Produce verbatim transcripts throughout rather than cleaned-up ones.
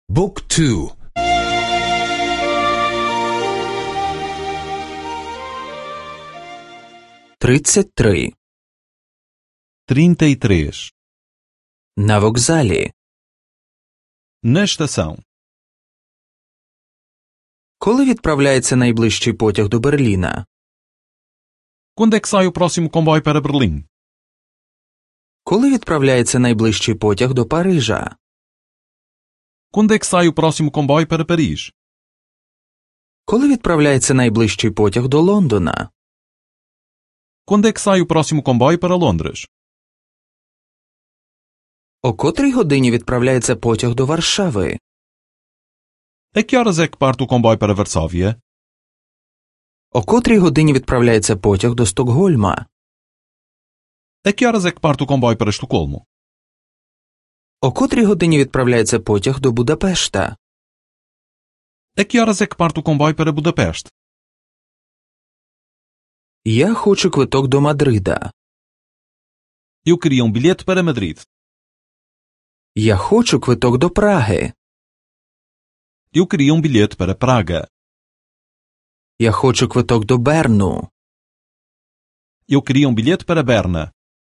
بوك تو тридцять три. trinta e três. На вокзалі. Na estação. Коли відправляється найближчий потяг до Берліна? Quando é que sai o próximo comboio para Berlim? Коли відправляється найближчий потяг до Парижа? Quando é que sai o próximo comboio para Paris? Коли відправляється найближчий потяг до Лондона? Quando é que sai o próximo comboio para Londres? О котрій годині відправляється потяг до Варшави? A que horas é que parte o comboio para Varsóvia? О котрій годині відправляється потяг до Стокгольма? A que horas é que parte o comboio para Estocolmo? О котрій годині відправляється потяг до Будапешта? A que horas é que parte o comboio para Budapeste? Я хочу квиток до Мадрида. Eu queria um bilhete para Madrid. Я хочу квиток до Праги. Eu queria um bilhete para Praga. Я хочу квиток до Берну. Eu queria um bilhete para Berna.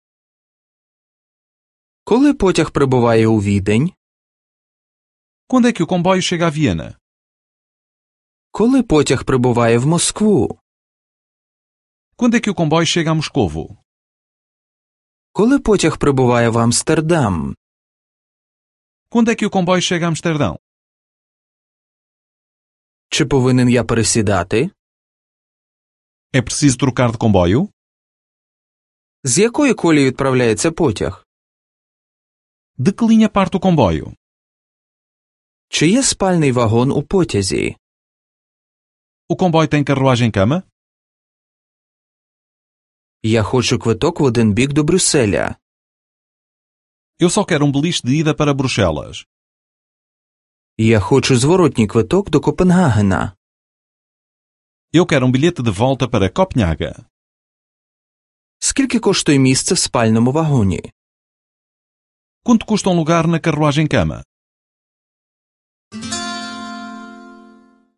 Коли потяг прибуває у Відень? Quando é que o comboio chega a Viena? Коли потяг прибуває в Москву? Quando é que o comboio chega a Moscovo? Коли потяг прибуває в Амстердам? Quando é que o comboio chega a Amsterdão? Чи повинен я пересідати? É preciso trocar de comboio? З якої колії відправляється потяг? De que linha parte o comboio? Чи є спальний вагон у потязі? O comboio tem carruagem-cama? Я хочу квиток в один бік до Брюсселя. Eu só quero um beliche de ida para Bruxelas. Я хочу зворотній квиток до Копенгагена. Eu quero um bilhete de volta para Copenhaga. Скільки коштує місце в спальному вагоні? Quanto custa um lugar na carruagem-cama?